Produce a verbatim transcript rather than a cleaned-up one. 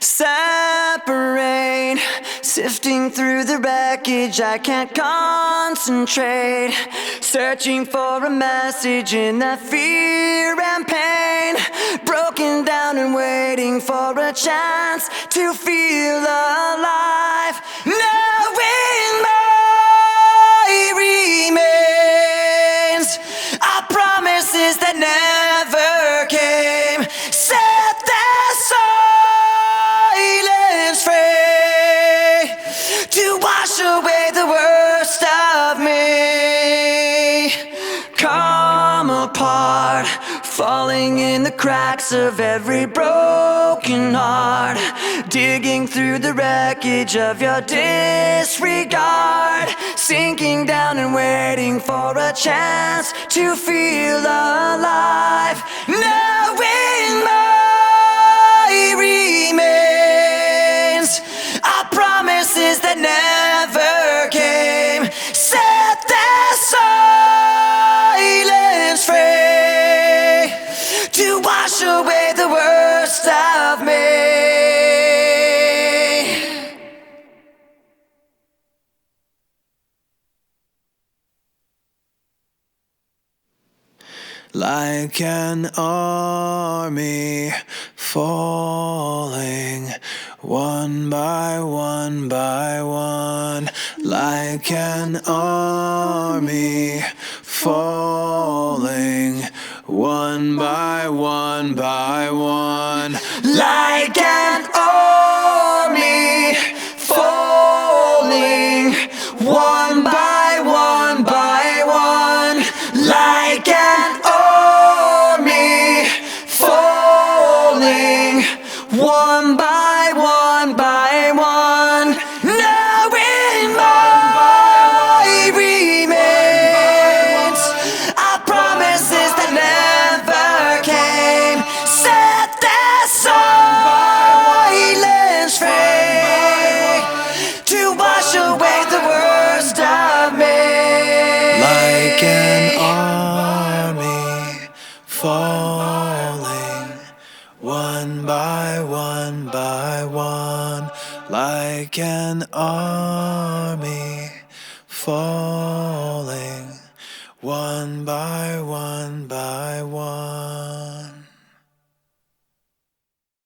separate. Sifting through the wreckage, I can't concentrate. Searching for a message in that fear and pain. Broken down and waiting for a chance to feel alive. Knowing my remains are promises that never came. Set their silence free to wash away the worst of me. Come apart, falling in the cracks of every broken heart. Digging through the wreckage of your disregard. Sinking down and waiting for a chance to feel alive. Knowing my remains are promises that never came. Set their silence free to wash away the worst of me. Like an army falling, one by one by one. Like an army falling, one by one by one. Like an army falling, one by one by one. Like an army falling, one by one by one. Knowing my remains are promises that never came. Set their silence free to wash away the worst of me. Like an army falling, one by one by one. Like an army falling, one by one by one.